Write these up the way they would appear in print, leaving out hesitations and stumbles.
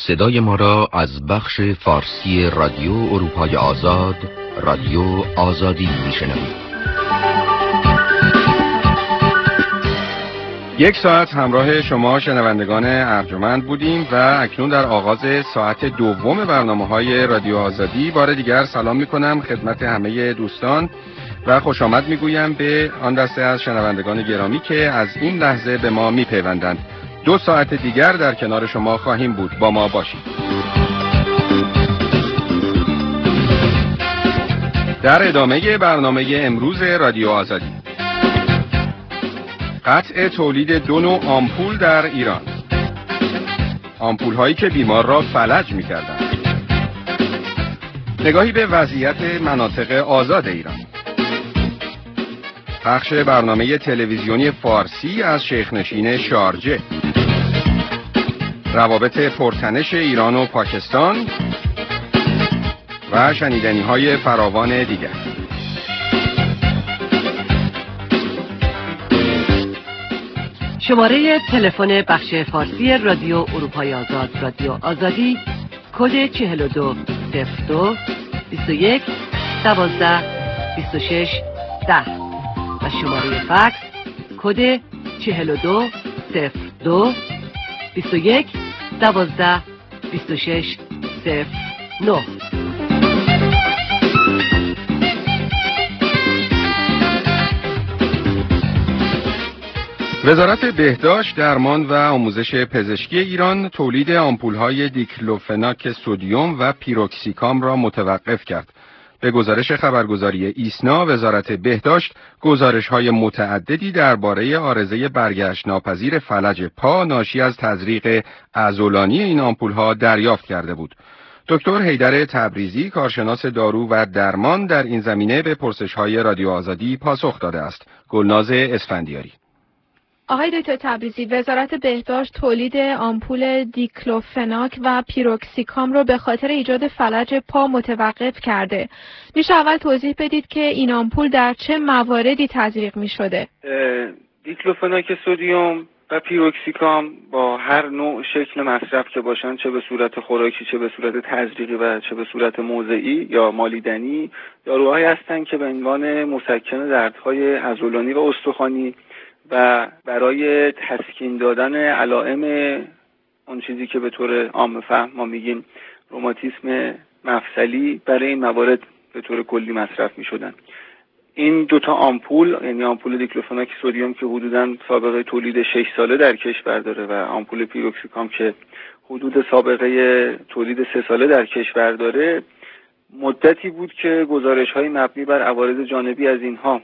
صدای ما را از بخش فارسی رادیو اروپای آزاد، رادیو آزادی میشنوید. یک ساعت همراه شما شنوندگان ارجمند بودیم و اکنون در آغاز ساعت دوم برنامه‌های رادیو آزادی بار دیگر سلام می‌کنم خدمت همه دوستان و خوش آمد می‌گویم به آن دسته از شنوندگان گرامی که از این لحظه به ما می‌پیوندند. 2 ساعت دیگر در کنار شما خواهیم بود. با ما باشید. در ادامه برنامه امروز رادیو آزادی، قطع تولید 2 نوع آمپول در ایران، آمپول هایی که بیمار را فلج می کردند. نگاهی به وضعیت مناطق آزاد ایران، پخش برنامه تلویزیونی فارسی از شیخنشین شارجه، روابط پرتنش ایران و پاکستان و شنیدنی های فراوان دیگر. شماره تلفن بخش فارسی رادیو اروپای آزاد، رادیو آزادی، کد 4202 21 12 26 10 و شماره فکس کد 4202 21 12 26 09. وزارت بهداشت، درمان و آموزش پزشکی ایران تولید آمپول‌های دیکلوفناک سدیم و پیروکسیکام را متوقف کرد. به گزارش خبرگزاری ایسنا، وزارت بهداشت گزارش‌های متعددی درباره عارضه برگشت ناپذیر فلج پا ناشی از تزریق عضلانی این آمپول‌ها دریافت کرده بود. دکتر حیدر تبریزی، کارشناس دارو و درمان، در این زمینه به پرسش‌های رادیو آزادی پاسخ داده است. گلناز اسفندیاری: آقای دکتر تبریزی، وزارت بهداشت تولید آمپول دیکلوفناک و پیروکسیکام رو به خاطر ایجاد فلج پا متوقف کرده. میشه اول توضیح بدید که این آمپول در چه مواردی تزریق میشده؟ دیکلوفناک سدیم و پیروکسیکام با هر نوع شکل مصرف که باشن، چه به صورت خوراکی، چه به صورت تزریقی و چه به صورت موضعی یا مالیدنی، داروهایی هستند که به عنوان مسکن دردهای عضلانی و استخوانی و برای تسکین دادن علائم اون چیزی که به طور عام فهم ما میگیم روماتیسم مفصلی، برای این موارد به طور کلی مصرف میشدن. این 2 تا آمپول، یعنی آمپول دیکلوفناک سدیم که حدوداً سابقه تولید 6 ساله در کشور داره و آمپول پیروکسیکام که حدود سابقه تولید 3 ساله در کشور داره، مدتی بود که گزارش‌های مبنی بر عوارض جانبی از اینها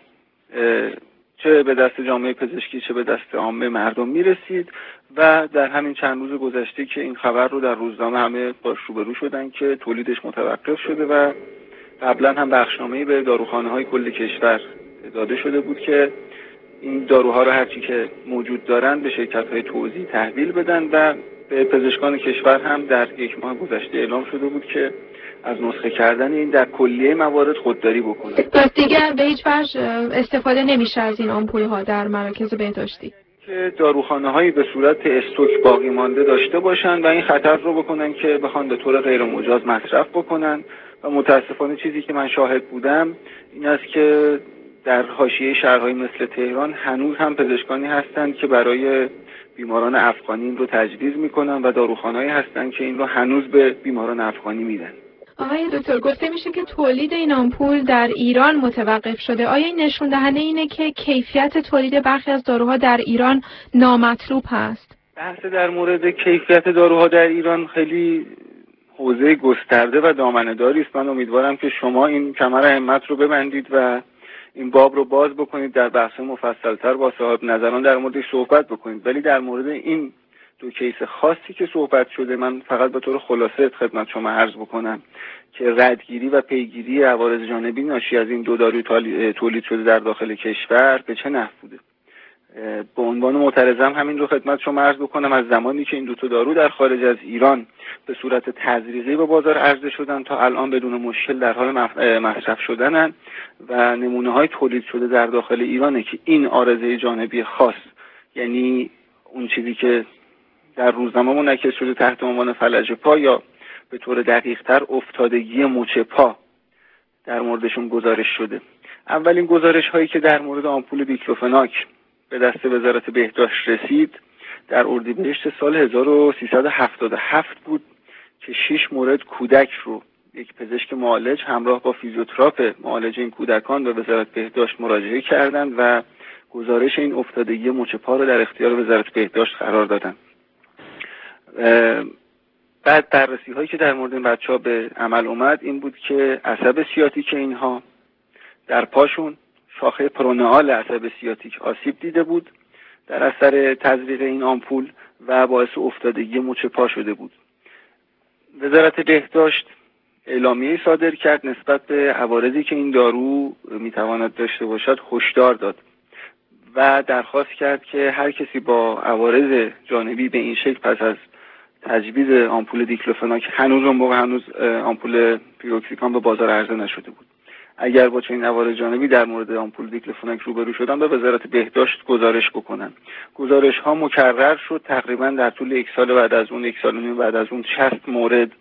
چه به دست جامعه پزشکی چه به دست عامه مردم میرسید و در همین چند روز گذشته که این خبر رو در روزنامه همه باش روبرو شدن که تولیدش متوقف شده و قبلا هم بخشنامه‌ای به داروخانه‌های کل کشور داده شده بود که این داروها رو هرچی که موجود دارن به شرکت‌های توزیع تحویل بدن و به پزشکان کشور هم در 1 ماه گذشته اعلام شده بود که از نسخه کردن این در کلیه موارد خودداری بکنه. پس دیگر به هیچ وجه استفاده نمیشه از این آمپول ها در مراکز بهداشتی؟ که داروخانه‌هایی به صورت استوک باقی مانده داشته باشن و این خطر رو بکنن که بخوان به طور غیر مجاز مصرف بکنن و متاسفانه چیزی که من شاهد بودم این است که در حاشیه شهرهای مثل تهران هنوز هم پزشکانی هستند که برای بیماران افغانی این رو تجویز میکنن و داروخانه‌ای هستند که این رو هنوز به بیماران افغانی میدن. آقای دکتر، گفته میشه که تولید این آمپول در ایران متوقف شده. آیا این نشون دهنده اینه که کیفیت تولید برخی از داروها در ایران نامطلوب هست؟ بحث در مورد کیفیت داروها در ایران خیلی حوزه گسترده و دامنه‌داری است. من امیدوارم که شما این کمر همت رو ببندید و این باب رو باز بکنید، در بحث مفصل‌تر با صاحب نظران در موردش صحبت بکنید. ولی در مورد این 2 کیس خاصی که صحبت شده، من فقط به طور خلاصه خدمت شما عرض بکنم که ردگیری و پیگیری عوارض جانبی ناشی از این 2 داروی تولید شده در داخل کشور به چه نحو بوده. به عنوان معترضم همین رو خدمت شما عرض بکنم، از زمانی که این 2 تا دارو در خارج از ایران به صورت تزریقی به بازار عرضه شدن تا الان بدون مشکل در حال مصرف شدنن و نمونه‌های تولید شده در داخل ایرانه که این عارضه جانبی خاص، یعنی اون چیزی که در روزنامه منعکس شده تحت عنوان فلج پا یا به طور دقیق‌تر افتادگی مچ پا در موردشون گزارش شده. اولین گزارش هایی که در مورد آمپول دیکلوفناک به دست وزارت بهداشت رسید در اردیبهشت سال 1377 بود که 6 مورد کودک رو یک پزشک معالج همراه با فیزیوتراپ معالج این کودکان به وزارت بهداشت مراجعه کردند و گزارش این افتادگی مچ پا رو در اختیار وزارت بهداشت قرار دادند. بعد بررسی هایی که در مورد این بچه‌ها به عمل اومد این بود که عصب سیاتیک اینها در پاشون شاخه پرونئال عصب سیاتیک آسیب دیده بود در اثر تزریق این آمپول و باعث افتادگی مچ پا شده بود. وزارت بهداشت اعلامیه‌ای صادر کرد نسبت به عوارضی که این دارو میتواند داشته باشد هشدار داد و درخواست کرد که هر کسی با عوارض جانبی به این شکل پس از تجویز آمپول دیکلوفناک هنوز آمپول پیروکسیکام به بازار عرضه نشده بود. اگر با چنین عوارض جانبی در مورد آمپول دیکلوفناک روبرو شدن به وزارت بهداشت گزارش بکنن. گزارش ها مکرر شد تقریبا در طول یک سال بعد از اون، یک سال و نیم بعد از اون 60 مورد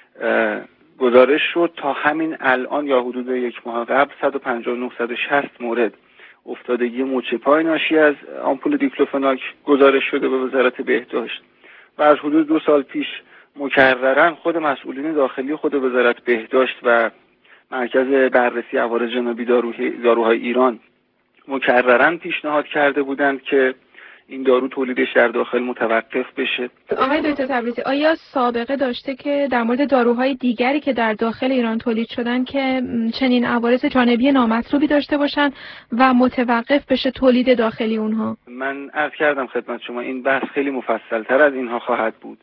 گزارش شد تا همین الان یا حدود یک ماه قبل 159-160 مورد افتادگی مچ پای ناشی از آمپول دیکلوفناک گزارش شده به وزارت بهداشت و از حدود 2 سال پیش مکررن خود مسئولین داخلی خود وزارت بهداشت و مرکز بررسی عوارض جانبی داروهای ایران مکررن پیشنهاد کرده بودند که این دارو تولیدش در داخل متوقف بشه. آقای دکتر تبریزی آیا سابقه داشته که در مورد داروهای دیگری که در داخل ایران تولید شدن که چنین عوارض جانبی نامطلوبی داشته باشن و متوقف بشه تولید داخلی اونها؟ من عرض کردم خدمت شما این بحث خیلی مفصل‌تر از اینها خواهد بود،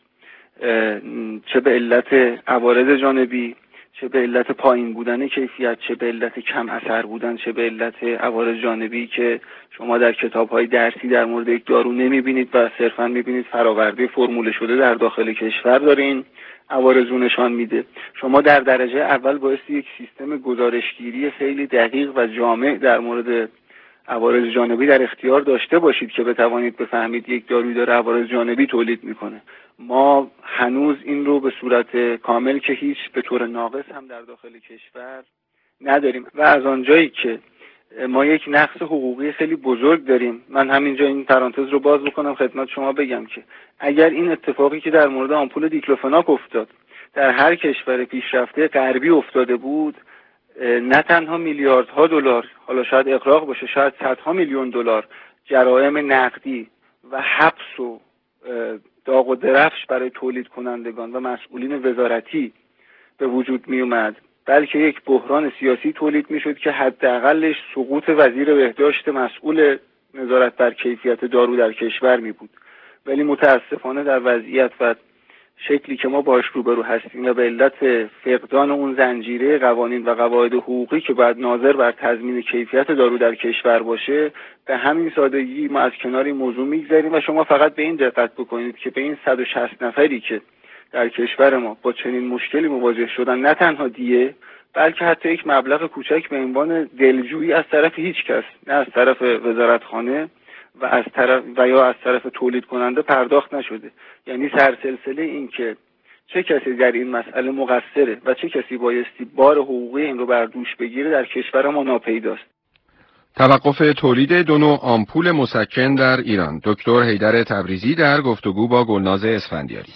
چه به علت عوارض جانبی، چه به علت پایین بودن کیفیت، چه به علت کم اثر بودن، چه به علت عوارض جانبی که شما در کتاب‌های درسی در مورد یک دارو نمی‌بینید و صرفاً می‌بینید فراورده فرموله شده در داخل کشور داره این عوارض رو نشان میده. شما در درجه اول بایستی یک سیستم گزارشگیری خیلی دقیق و جامع در مورد عوارض جانبی در اختیار داشته باشید که بتوانید بفهمید یک دارویی داره عوارض جانبی تولید میکنه. ما هنوز این رو به صورت کامل که هیچ به طور ناقص هم در داخل کشور نداریم و از آنجایی که ما یک نقص حقوقی خیلی بزرگ داریم، من همینجا این پرانتز رو باز بکنم خدمت شما بگم که اگر این اتفاقی که در مورد آمپول دیکلوفناک افتاد در هر کشور پیشرفته غربی افتاده بود، نه تنها میلیاردها دلار، حالا شاید اغراق باشه، شاید صدها میلیون دلار جرایم نقدی و حبس و داغ و درفش برای تولید کنندگان و مسئولین وزارتی به وجود می اومد، بلکه یک بحران سیاسی تولید می شد که حداقلش سقوط وزیر بهداشت مسئول نظارت بر کیفیت دارو در کشور می بود. ولی متاسفانه در وضعیت و شکلی که ما باش روبرو هستیم و به علت فقدان اون زنجیره قوانین و قواعد حقوقی که باید ناظر بر تضمین کیفیت دارو در کشور باشه، به همین سادگی ما از کنار این موضوع میگذریم و شما فقط به این دقت بکنید که به این 160 نفری که در کشور ما با چنین مشکلی مواجه شدن نه تنها دیه بلکه حتی یک مبلغ کوچک به عنوان دلجویی از طرف هیچ کس، نه از طرف وزارتخانه و از طرف و یا از طرف تولید کننده پرداخت نشده. یعنی سرسلسله این که چه کسی در این مسئله مقصره و چه کسی بایستی بار حقوقی این رو بر دوش بگیره در کشور ما ناپیداست. توقف تولید 2 نوع آمپول مسکن در ایران. دکتر حیدر تبریزی در گفتگو با گلناز اسفندیاری.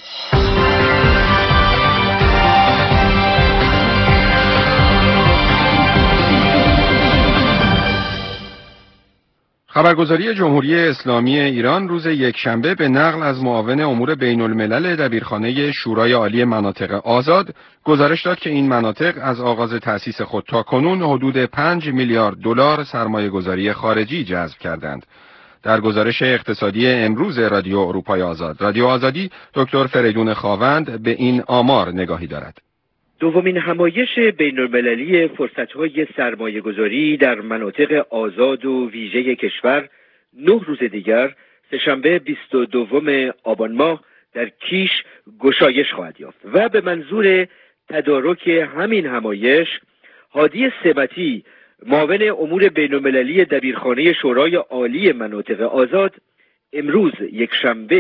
خبرگزاری جمهوری اسلامی ایران روز یکشنبه به نقل از معاون امور بین الملل دبیرخانه شورای عالی مناطق آزاد گزارش داد که این مناطق از آغاز تأسیس خود تا کنون حدود 5 میلیارد دلار سرمایه گذاری خارجی جذب کردند. در گزارش اقتصادی امروز رادیو اروپای آزاد، رادیو آزادی، دکتر فریدون خاوند به این آمار نگاهی دارد. دومین همایش بین‌المللی فرصت‌های سرمایه‌گذاری در مناطق آزاد و ویژه کشور 9 روز دیگر سه‌شنبه 22 آبان ماه در کیش گشایش خواهد یافت و به منظور تدارک همین همایش هادی سمتی معاون امور بین‌المللی دبیرخانه شورای عالی مناطق آزاد امروز یکشنبه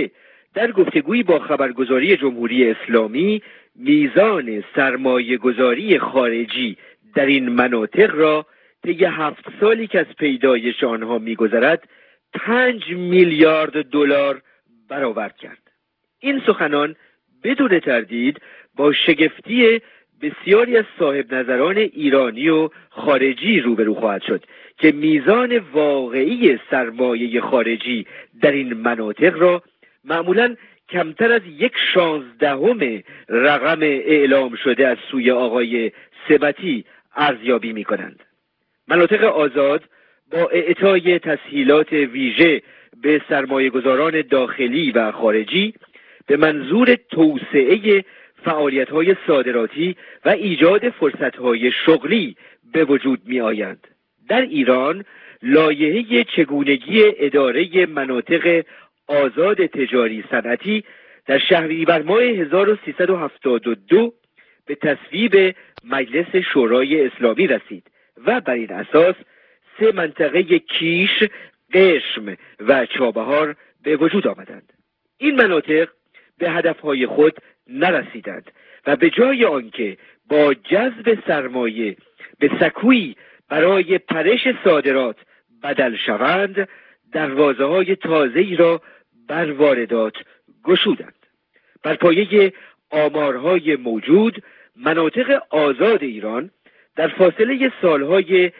در گفتگویی با خبرگزاری جمهوری اسلامی میزان سرمایه‌گذاری خارجی در این مناطق را طی 7 سالی که از پیدایش آنها می‌گذرد 5 میلیارد دلار برآورد کرد. این سخنان بدون تردید با شگفتی بسیاری از صاحب نظران ایرانی و خارجی روبرو خواهد شد که میزان واقعی سرمایه خارجی در این مناطق را معمولاً کمتر از 1/16 رقم اعلام شده از سوی آقای سبتی ارزیابی می کنند. مناطق آزاد با اعطای تسهیلات ویژه به سرمایه‌گذاران داخلی و خارجی به منظور توسعه فعالیت‌های صادراتی و ایجاد فرصت‌های شغلی به وجود می‌آیند. در ایران لایحه چگونگی اداره مناطق آزاد تجاری صنعتی در شهریور ماه 1372 به تصویب مجلس شورای اسلامی رسید و بر این اساس 3 منطقه کیش، قشم و چابهار به وجود آمدند. این مناطق به هدفهای خود نرسیدند و به جای آنکه با جذب سرمایه به سکویی برای پرش صادرات بدل شوند، دروازه‌های تازه‌ای را بر واردات گشودند. بر پایه آمارهای موجود، مناطق آزاد ایران در فاصله سالهای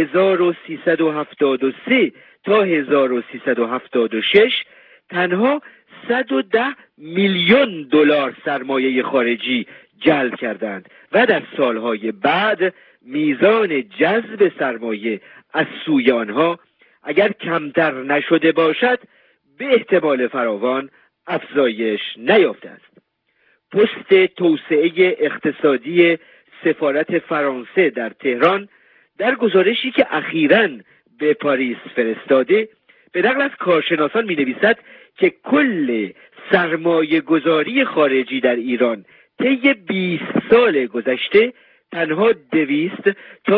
1373 تا 1376 تنها 110 میلیون دلار سرمایه خارجی جلب کردند و در سالهای بعد میزان جذب سرمایه از سوی آنها اگر کمتر نشده باشد به احتمال فراوان افزایش نیافته است. پست توسعه اقتصادی سفارت فرانسه در تهران در گزارشی که اخیراً به پاریس فرستاده به نقل از کارشناسان می‌نویسد که کل سرمایه گذاری خارجی در ایران طی 20 سال گذشته تنها 200 تا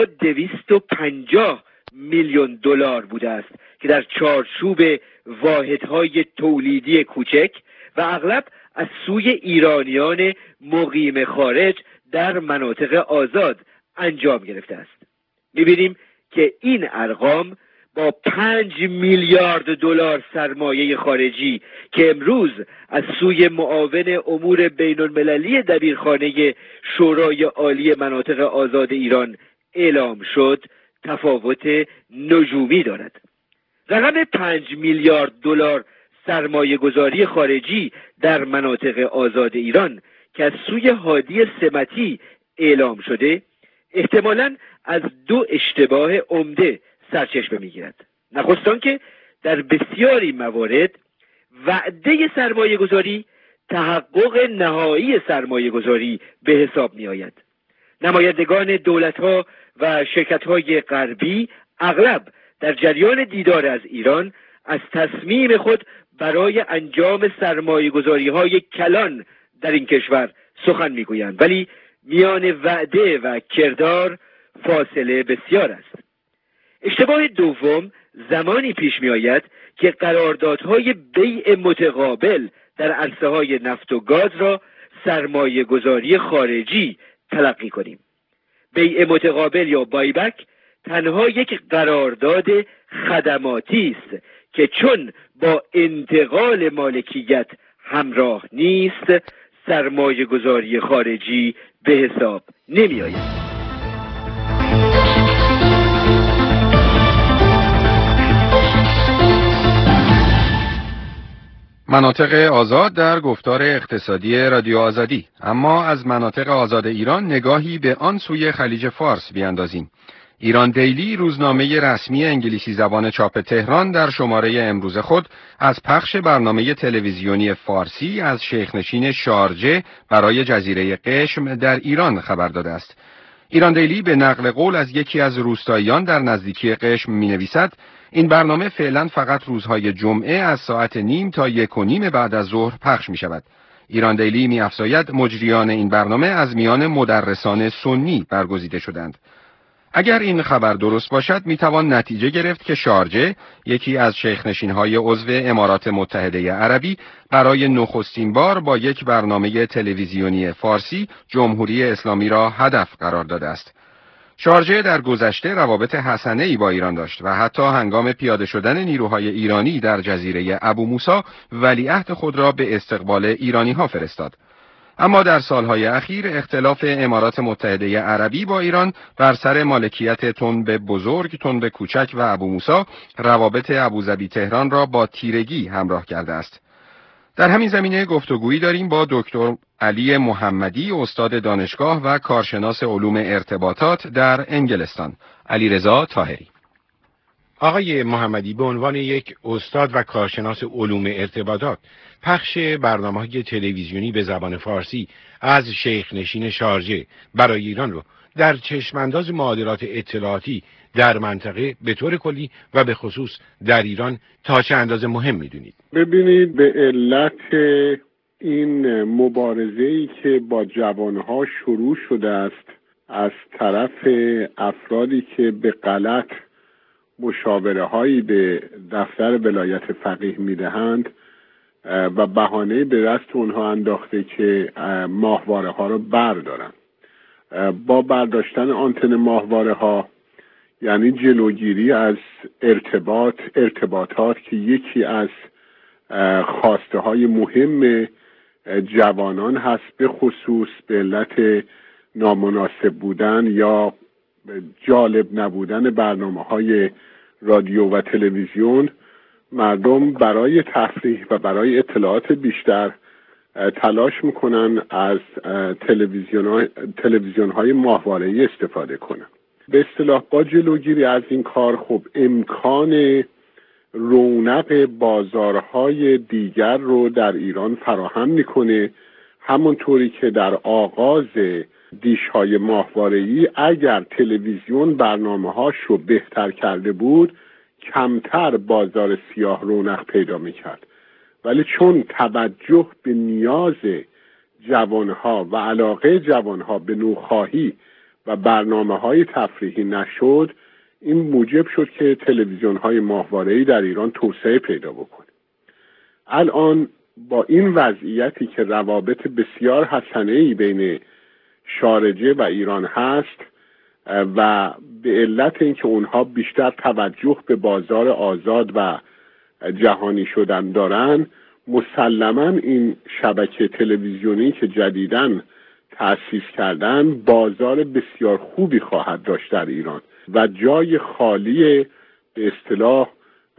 250 میلیون دلار بوده است که در چارچوب واحدهای تولیدی کوچک و اغلب از سوی ایرانیان مقیم خارج در مناطق آزاد انجام گرفته است. می‌بینیم که این ارقام با 5 میلیارد دلار سرمایه خارجی که امروز از سوی معاون امور بین المللی دبیرخانه شورای عالی مناطق آزاد ایران اعلام شد تفاوت نجومی دارد. رقم 5 میلیارد دلار سرمایه گذاری خارجی در مناطق آزاد ایران که از سوی هادی سمتی اعلام شده احتمالاً از 2 اشتباه عمده سرچشمه میگیرد. نخست آنکه در بسیاری موارد وعده سرمایه گذاری تحقق نهایی سرمایه گذاری به حساب می آید. نمایندگان دولت‌ها و شرکت‌های غربی اغلب در جریان دیدار از ایران از تصمیم خود برای انجام سرمایه گذاری‌های کلان در این کشور سخن میگویند، ولی میان وعده و کردار فاصله بسیار است. اشتباه دوم زمانی پیش می آید که قراردادهای بیع متقابل در عرصه‌های نفت و گاز را سرمایه گذاری خارجی تلقی کنیم. بیع متقابل یا بایبک تنها یک قرارداد خدماتی است که چون با انتقال مالکیت همراه نیست سرمایه گذاری خارجی به حساب نمی آید. مناطق آزاد در گفتار اقتصادی رادیو آزادی. اما از مناطق آزاد ایران نگاهی به آن سوی خلیج فارس بیاندازیم. ایران دیلی روزنامه رسمی انگلیسی زبان چاپ تهران در شماره امروز خود از پخش برنامه تلویزیونی فارسی از شیخنشین شارجه برای جزیره قشم در ایران خبر داده است. ایران دیلی به نقل قول از یکی از روستاییان در نزدیکی قشم می‌نویسد این برنامه فعلا فقط روزهای جمعه از ساعت 9 تا 1:30 بعد از ظهر پخش می شود. ایران دیلی می افزاید مجریان این برنامه از میان مدرسان سنی برگزیده شدند. اگر این خبر درست باشد میتوان نتیجه گرفت که شارجه، یکی از شیخ‌نشین‌های عضو امارات متحده عربی، برای نخستین بار با یک برنامه تلویزیونی فارسی جمهوری اسلامی را هدف قرار داده است. شارجه در گذشته روابط حسنه‌ای با ایران داشت و حتی هنگام پیاده شدن نیروهای ایرانی در جزیره ابو موسی ولیعهد خود را به استقبال ایرانی‌ها فرستاد. اما در سالهای اخیر اختلاف امارات متحده عربی با ایران بر سر مالکیت تنب بزرگ، تنب کوچک و ابو موسی روابط ابوظبی تهران را با تیرگی همراه کرده است. در همین زمینه گفتگویی داریم با دکتر علی محمدی، استاد دانشگاه و کارشناس علوم ارتباطات در انگلستان. علیرضا طاهری. آقای محمدی، به عنوان یک استاد و کارشناس علوم ارتباطات، پخش برنامه‌های تلویزیونی به زبان فارسی از شیخ‌نشین شارجه برای ایران رو در چشمانداز معادلات اطلاعاتی در منطقه به طور کلی و به خصوص در ایران تا چه اندازه مهم می‌دونید؟ ببینید، به علت این مبارزه‌ای که با جوانها شروع شده است از طرف افرادی که به غلط مشاوره هایی به دفتر ولایت فقیه میدهند و بهانه به دست اونها انداخته که ماهواره ها رو بردارن. با برداشتن آنتن ماهواره ها یعنی جلوگیری از ارتباطات که یکی از خواسته های مهم جوانان هست، به خصوص به علت نامناسب بودن یا جالب نبودن برنامه‌های رادیو و تلویزیون، مردم برای تفریح و برای اطلاعات بیشتر تلاش میکنن از تلویزیون‌های ماهواره‌ای استفاده کنن. به اصطلاح با جلوگیری از این کار خب امکان رونق بازارهای دیگر رو در ایران فراهم میکنه، همونطوری که در آغاز دیش‌های ماهواره‌ای اگر تلویزیون برنامه‌هاش رو بهتر کرده بود کمتر بازار سیاه رونق پیدا می‌کرد، ولی چون توجه به نیاز جوانها و علاقه جوانها به نوخواهی و برنامه‌های تفریحی نشد، این موجب شد که تلویزیون‌های ماهواره‌ای در ایران توسعه پیدا بکنه. الان با این وضعیتی که روابط بسیار حسنه‌ای بین شارجه و ایران هست و به علت اینکه اونها بیشتر توجه به بازار آزاد و جهانی شدن دارن، مسلماً این شبکه تلویزیونی که جدیداً تأسیس کردن بازار بسیار خوبی خواهد داشت در ایران و جای خالی به اصطلاح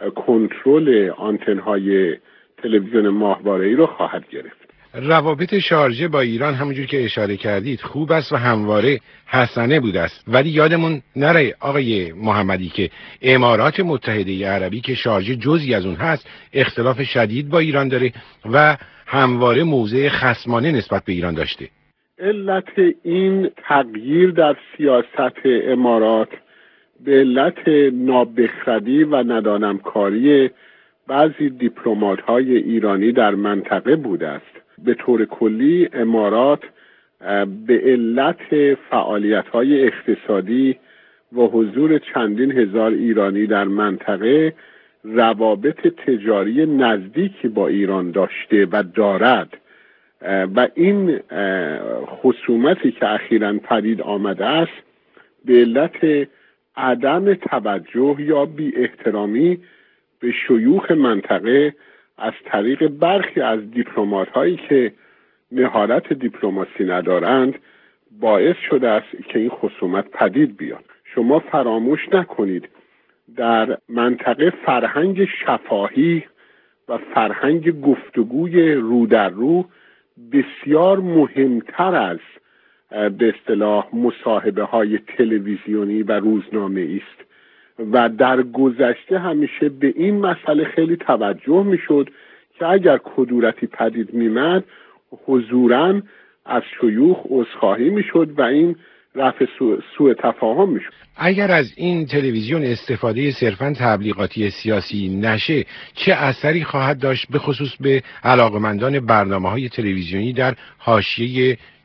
کنترل آنتن‌های تلویزیون ماهواره‌ای رو خواهد گرفت. روابط شارجه با ایران همونجور که اشاره کردید خوب است و همواره حسنه بوده است، ولی یادمون نره آقای محمدی که امارات متحده عربی که شارجه جزئی از اون هست اختلاف شدید با ایران داره و همواره موضع خصمانه نسبت به ایران داشته. علت این تغییر در سیاست امارات به علت نابخردی و ندانمکاری بعضی دیپلمات‌های ایرانی در منطقه بوده است. به طور کلی امارات به علت فعالیت‌های اقتصادی و حضور چندین هزار ایرانی در منطقه روابط تجاری نزدیکی با ایران داشته و دارد و این خصومتی که اخیراً پدید آمده است به علت عدم توجه یا بی احترامی به شیوخ منطقه از طریق برخی از دیپلمات هایی که مهارت دیپلماسی ندارند باعث شده است که این خصومت پدید بیاد. شما فراموش نکنید در منطقه فرهنگ شفاهی و فرهنگ گفتگوی رو در رو بسیار مهمتر از به اصطلاح مصاحبه های تلویزیونی و روزنامه‌ای است و در گذشته همیشه به این مسئله خیلی توجه میشد که اگر کدورتی پدید میمد حضوراً از شیوخ عذرخواهی میشد و این رفع سوء تفاهم میشد. اگر از این تلویزیون استفاده صرفاً تبلیغاتی سیاسی نشه چه اثری خواهد داشت به خصوص به علاقمندان برنامه‌های تلویزیونی در حاشیه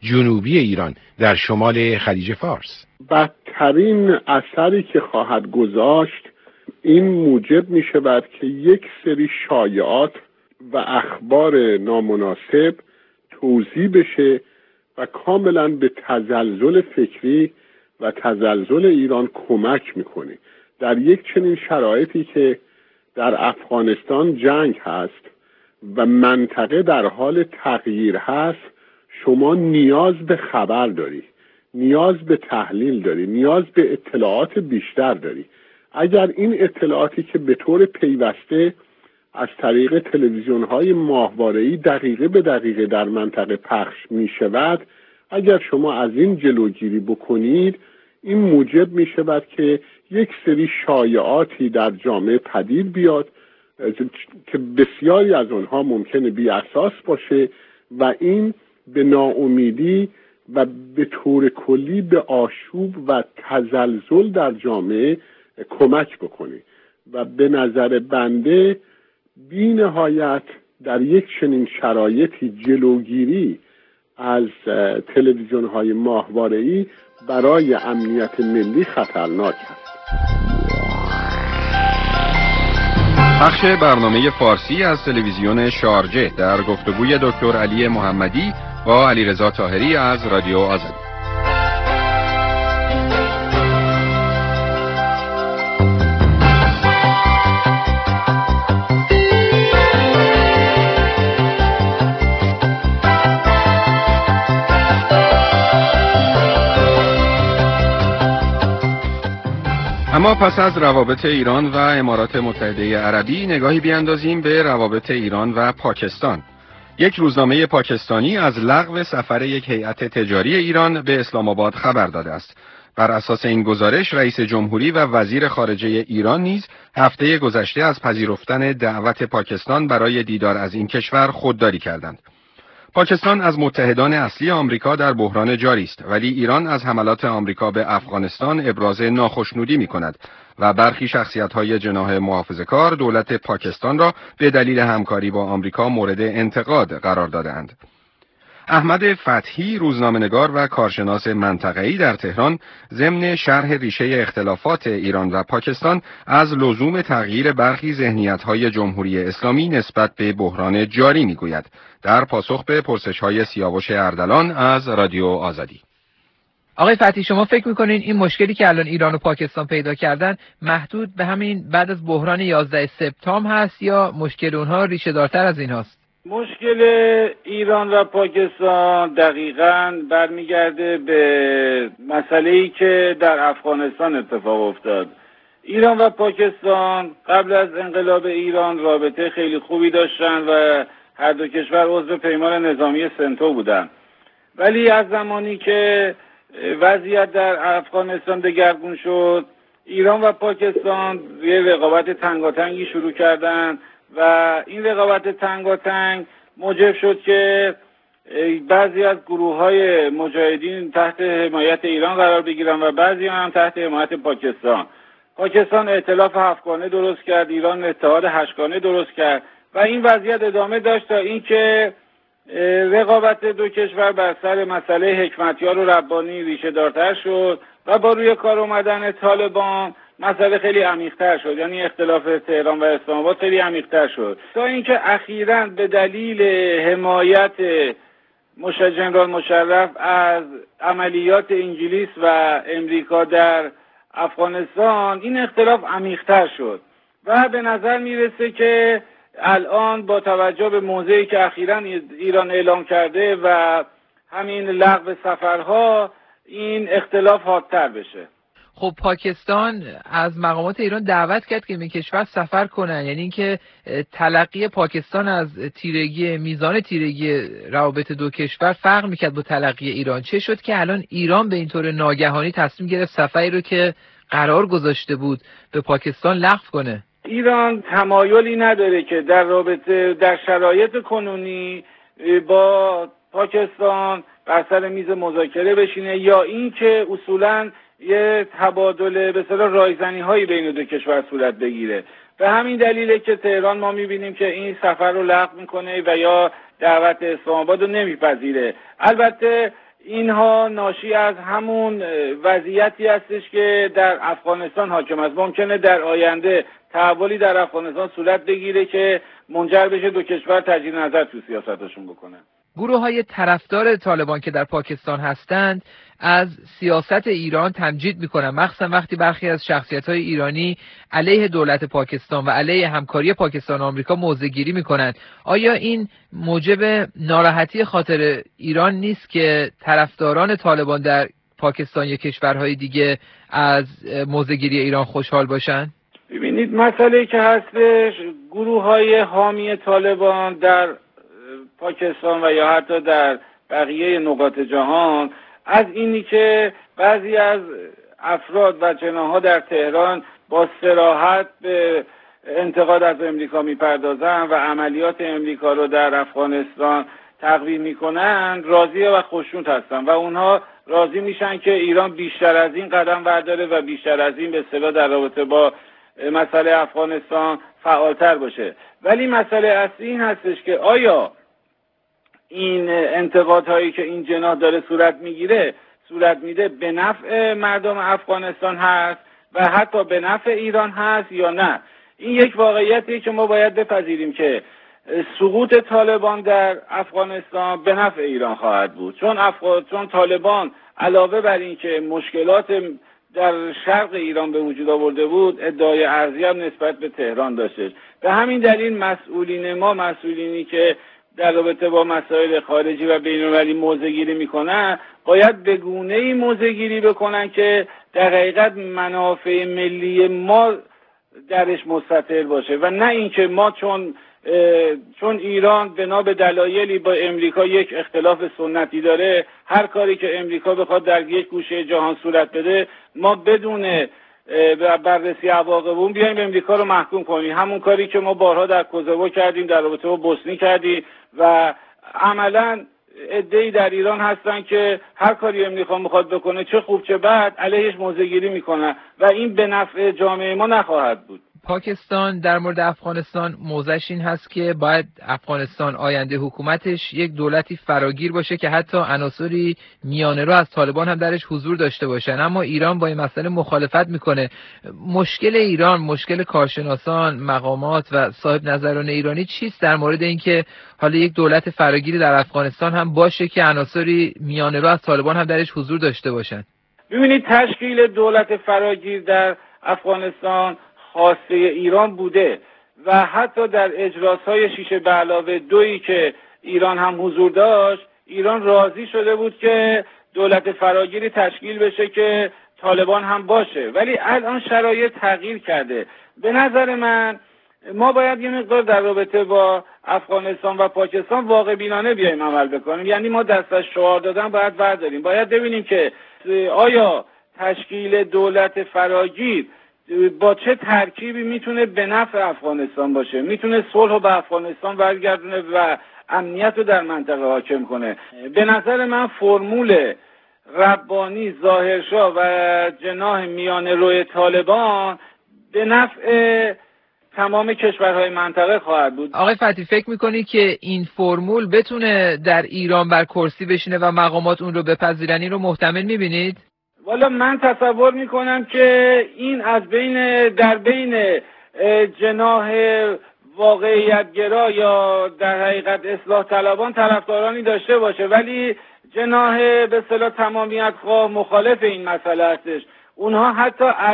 جنوبی ایران در شمال خلیج فارس؟ بدترین اثری که خواهد گذاشت این موجب می شود که یک سری شایعات و اخبار نامناسب توزیع بشه و کاملا به تزلزل فکری و تزلزل ایران کمک میکنه. در یک چنین شرایطی که در افغانستان جنگ هست و منطقه در حال تغییر هست، شما نیاز به خبر داری، نیاز به تحلیل داری، نیاز به اطلاعات بیشتر داری. اگر این اطلاعاتی که به طور پیوسته از طریق تلویزیون‌های ماهواره‌ای دقیقه به دقیقه در منطقه پخش می‌شود، اگر شما از این جلوگیری بکنید، این موجب می‌شود که یک سری شایعاتی در جامعه پدید بیاد که بسیاری از آنها ممکنه بی اساس باشه و این به ناامیدی و به طور کلی به آشوب و تزلزل در جامعه کمک بکنه و به نظر بنده بی نهایت در یک چنین شرایطی جلوگیری از تلویزیون‌های ماهواره‌ای برای امنیت ملی خطرناک است. بخش برنامه فارسی از تلویزیون شارجه در گفتگوی دکتر علی محمدی با علیرضا طاهری از رادیو آزادی. اما پس از روابط ایران و امارات متحده عربی نگاهی بیاندازیم به روابط ایران و پاکستان. یک روزنامه پاکستانی از لغو سفر یک هیئت تجاری ایران به اسلام آباد خبر داده است. بر اساس این گزارش رئیس جمهوری و وزیر خارجه ایران نیز هفته گذشته از پذیرفتن دعوت پاکستان برای دیدار از این کشور خودداری کردند. پاکستان از متحدان اصلی آمریکا در بحران جاری است، ولی ایران از حملات آمریکا به افغانستان ابراز ناخشنودی می‌کند و برخی شخصیت‌های جناح محافظه‌کار دولت پاکستان را به دلیل همکاری با آمریکا مورد انتقاد قرار داده‌اند. احمد فتحی، روزنامه‌نگار و کارشناس منطقه‌ای در تهران، ضمن شرح ریشه اختلافات ایران و پاکستان از لزوم تغییر برخی ذهنیت‌های جمهوری اسلامی نسبت به بحران جاری می‌گوید. در پاسخ به پرسش‌های سیاوش اردلان از رادیو آزادی. آقای فتحی، شما فکر می‌کنین این مشکلی که الان ایران و پاکستان پیدا کردن محدود به همین بعد از بحران 11 سپتامبر هست یا مشکل اونها ریشه دارتر از این هست؟ مشکل ایران و پاکستان دقیقاً برمیگرده به مسئله‌ای که در افغانستان اتفاق افتاد. ایران و پاکستان قبل از انقلاب ایران رابطه خیلی خوبی داشتن و هر دو کشور عضو پیمان نظامی سنتو بودن، ولی از زمانی که وضعیت در افغانستان دگرگون شد، ایران و پاکستان یه رقابت تنگاتنگی شروع کردن و این رقابت تنگاتنگ موجب شد که بعضی از گروه‌های مجاهدین تحت حمایت ایران قرار بگیرن و بعضی هم تحت حمایت پاکستان. پاکستان ائتلاف 7گانه درست کرد، ایران اتحاد 8گانه درست کرد و این وضعیت ادامه داشت تا اینکه رقابت دو کشور بر سر مسئله حکمتیار و ربانی ریشه دارتر شد و با روی کار اومدن طالبان مسئله خیلی عمیق‌تر شد، یعنی اختلاف تهران و اسلام آباد خیلی عمیق‌تر شد تا اینکه اخیراً به دلیل حمایت جنرال مشرف از عملیات انگلیس و امریکا در افغانستان این اختلاف عمیق‌تر شد و به نظر میرسه که الان با توجه به موضعی که اخیراً ایران اعلام کرده و همین لغو سفرها این اختلاف حادتر بشه. خب پاکستان از مقامات ایران دعوت کرد که این کشور سفر کنن، یعنی اینکه تلقی پاکستان از تیرگی میزان تیرگی روابط دو کشور فرق میکرد با تلقی ایران. چه شد که الان ایران به این طور ناگهانی تصمیم گرفت سفری رو که قرار گذاشته بود به پاکستان لغو کنه؟ ایران تمایلی نداره که در شرایط کنونی با پاکستان بر سر میز مذاکره بشینه یا اینکه اصولاً یه تبادل به اصطلاح رایزنی هایی بین دو کشور صورت بگیره. به همین دلیله که تهران ما میبینیم که این سفر رو لغو میکنه و یا دعوت اسلام آباد رو نمیپذیره. البته اینها ناشی از همون وضعیتی هستش که در افغانستان حاکم است. ممکنه در آینده تحولی در افغانستان صورت بگیره که منجر بشه دو کشور تجدید نظر تو سیاستشون بکنن. گروه‌های طرفدار طالبان که در پاکستان هستند از سیاست ایران تمجید میکنن، مخصوصا وقتی برخی از شخصیت‌های ایرانی علیه دولت پاکستان و علیه همکاری پاکستان و آمریکا موضع‌گیری میکنن. آیا این موجب ناراحتی خاطر ایران نیست که طرفداران طالبان در پاکستان یا کشورهای دیگه از موضع‌گیری ایران خوشحال باشن؟ ببینید، مسئله که هستش، گروه‌های حامی طالبان در پاکستان و یا حتی در بقیه نقاط جهان از اینی که بعضی از افراد و جناح‌ها در تهران با صراحت به انتقاد از امریکا میپردازن و عملیات امریکا رو در افغانستان تقویت میکنن، راضی و خوشنود هستن و اونها راضی میشن که ایران بیشتر از این قدم برداره و بیشتر از این به اصطلاح در رابطه با مسئله افغانستان فعالتر باشه. ولی مسئله اصلی این هستش که آیا این انتقادهایی که این جناح داره صورت میده به نفع مردم افغانستان هست و حتی به نفع ایران هست یا نه؟ این یک واقعیتیه که ما باید بپذیریم که سقوط طالبان در افغانستان به نفع ایران خواهد بود، چون طالبان علاوه بر این که مشکلات در شرق ایران به وجود آورده بود، ادعای ارضی هم نسبت به تهران داشته. به همین دلیل مسئولینی که در رابطه با مسائل خارجی و بین‌المللی موضع‌گیری میکنن باید به گونه‌ای موضع‌گیری بکنن که در حقیقت منافع ملی ما درش مستتر باشه و نه اینکه ما چون ایران بنا به دلایلی با امریکا یک اختلاف سنتی داره، هر کاری که امریکا بخواد در یک گوشه جهان صورت بده ما بدون بررسی عواقب اون بیایم امریکا رو محکوم کنیم. همون کاری که ما بارها در کوزوو کردیم، در رابطه با بوسنی کردیم و عملاً عده‌ای در ایران هستن که هر کاری امریکا میخواد بکنه، چه خوب چه بد، علیهش موضع‌گیری میکنن و این به نفع جامعه ما نخواهد بود. پاکستان در مورد افغانستان موضعش این هست که باید افغانستان آینده حکومتش یک دولتی فراگیر باشه که حتی عناصری میانه رو از طالبان هم درش حضور داشته باشن، اما ایران با این مسئله مخالفت میکنه. مشکل ایران، مشکل کارشناسان، مقامات و صاحب نظران ایرانی چیست در مورد اینکه حالا یک دولت فراگیری در افغانستان هم باشه که عناصری میانه رو از طالبان هم درش حضور داشته باشن؟ ببینید، تشکیل دولت فراگیر در افغانستان خواسته ایران بوده و حتی در اجراس‌های 6+2 که ایران هم حضور داشت، ایران راضی شده بود که دولت فراگیری تشکیل بشه که طالبان هم باشه. ولی الان شرایط تغییر کرده. به نظر من ما باید یه مقدار در رابطه با افغانستان و پاکستان واقع بینانه بیایم عمل بکنیم. یعنی ما دست از شعار دادن باید برداریم. باید ببینیم که آیا تشکیل دولت فراگیر با چه ترکیبی میتونه به نفع افغانستان باشه، میتونه صلح رو به افغانستان برگردونه و امنیت رو در منطقه حاکم کنه. به نظر من فرمول ربانی، ظاهرشاه و جناح میانه روی طالبان به نفع تمام کشورهای منطقه خواهد بود. آقای فتحی، فکر میکنی که این فرمول بتونه در ایران بر کرسی بشینه و مقامات اون رو بپذیرن؟ این رو محتمل میبینید؟ والا من تصور میکنم که این در بین جناح واقعیت‌گرا یا در حقیقت اصلاح طلبان طرفدارانی داشته باشه، ولی جناح به اصطلاح تمامیت خواه مخالف این مسئله هستش. اونها حتی